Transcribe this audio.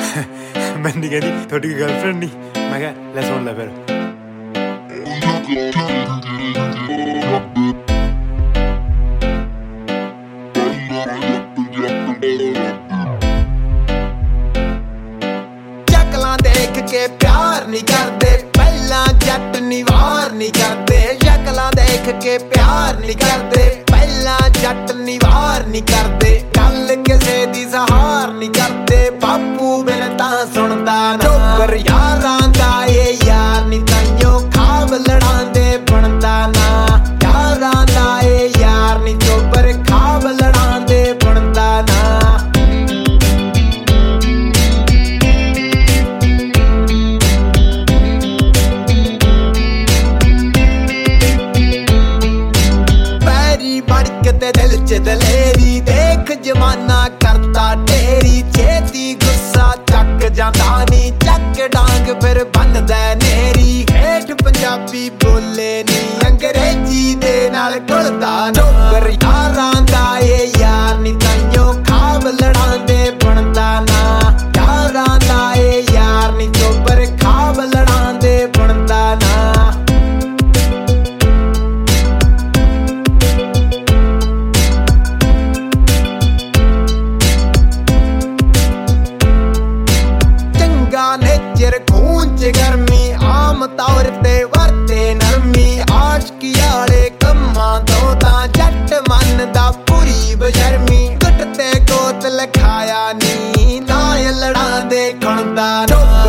मैंने कहती थोड़ी गर्लफ्रेंड नहीं। मैं क्या ले सुन ले फिर। शक्लां देख के प्यार नहीं करते, पहला जट निवार नहीं करते। शक्लां देख के प्यार नहीं करते, पहला जट निवार नहीं करते। गल किसे दी सहार नहीं करते, बापू बिन तां सुनदा ना। चोकर यारां दा ये यार नहीं ताइयों खाब लड़ांदे बनदा ना। यारां दा ये यार नहीं चोपर खाब लड़ांदे बनदा ना। ते दिल च दलेरी देख जमाना करता ढेरी। छेती गुस्सा चक जांदा नी, चक डांग फिर बनदा नेरी। हेठ पंजाबी बोले नी, अंग्रेजी दे नाल घुलदा ना। चोकर यारां दा ये यार नी ताइयों खाब लड़ांदे बनदा ना। यारां दा ये यार नी चोपर खाब लड़ांदे बनदा ना। नेचर खून च गर्मी, आम तौर ते वरते नरमी। आशकी आले कम्मां तो तां जट मनदा पूरी बशर्मी। गुट ते गोत लखाया नी, नाय लड़ांदे खुणदा ना।